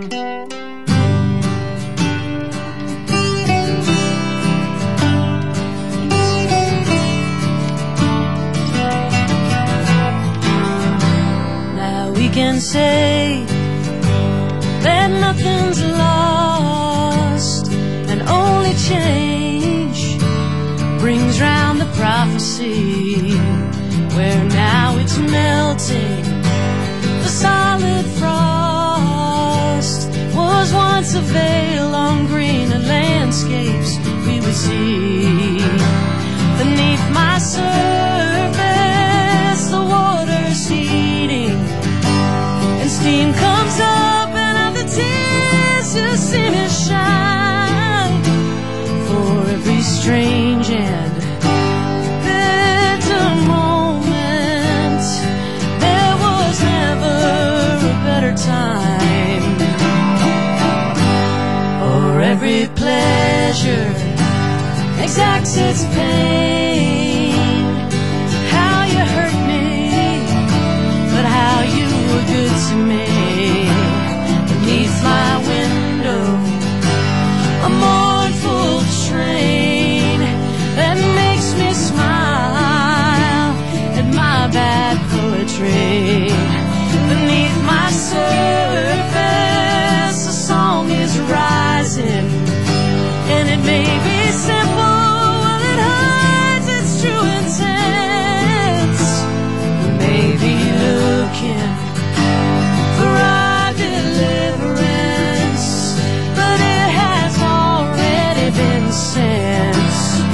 Can say that nothing's lost, and only change brings round the prophecy, where now it's melting. The solid frost was once a veil on greener landscapes we would see. Beneath my surface, the water's heating, and steam comes up, and of the tears just seem to shine. For every strange and bitter moment, there was never a better time. For every pleasure exacts its pain. How you hurt me, but how you were good to me. Beneath my window, a mournful train that makes me smile at my bad poetry. Beneath my surface, a song is rising, and it may be simple, well, it hides its true intent. We may be looking for our deliverance, but it has already been sent.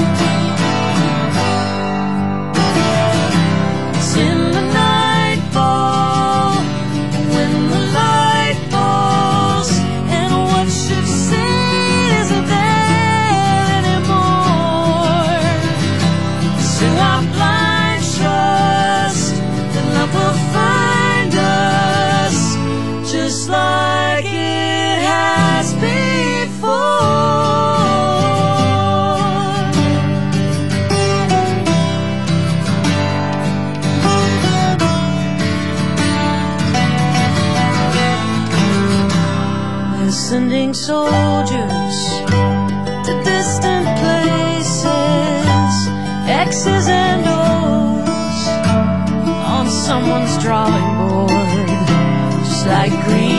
It's in the nightfall, when the light falls, and what should say isn't there anymore. So our blind trust that love will find us just like it has before. They're sending soldiers to distant places, X's and O's on someone's drawing board, just like green